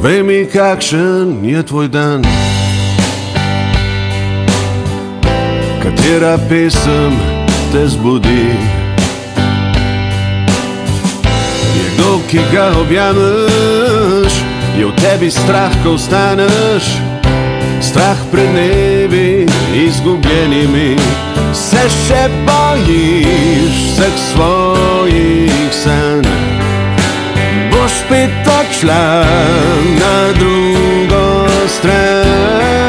Povej mi, kakšen je tvoj dan, katera pesem te zbudi. Je kdo, ki ga objameš, je v tebi strah, ko vstaneš, strah pred dnevi izgubljenimi. Se še bojiš vseh svojih sanj, boš spet odšla na drugo stran.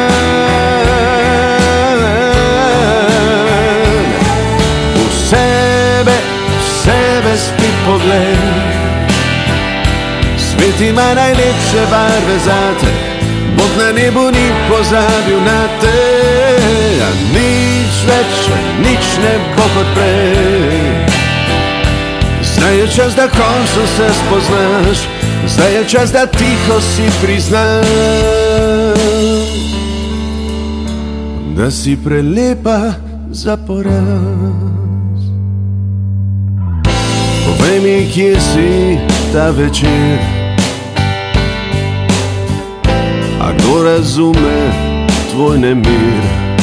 V sebe spet pogled, svet ima najlepše barve zate, Bog na nebu ni pozabil na te. A nič več, nič ne bo kot prej. Zdaj je čas, da končno se spoznaš, zdaj je čas, da tiho si priznaš, da si prelepa za poraz. Povej mi, kje si ta večer, a kdo razume tvoj nemir?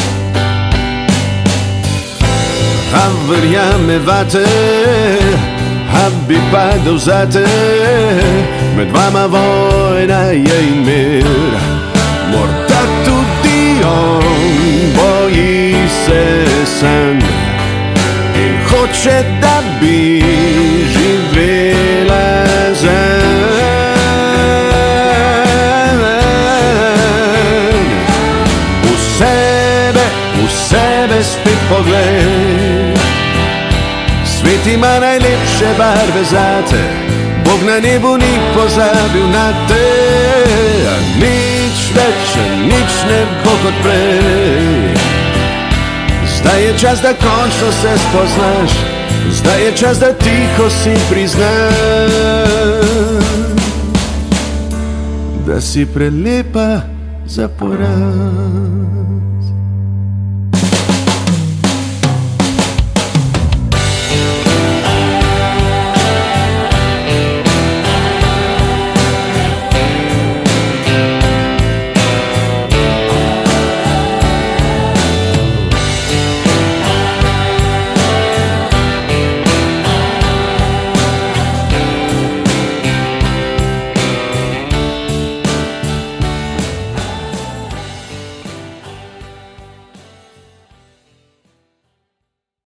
A verjame vate, a bi padel zate, med vama vojna je in mir. Morda tudi on boji se sanj in hoče, da bi živela zanj. V sebe spet pogled, svet ima najlepše barve zate, Bog na nebu ni pozabil na te. A nič več, nič ne bo kot prej. Zdaj je čas, da končno se spoznaš, zdaj je čas, da tiho si priznaš, da si prelepa za poraz.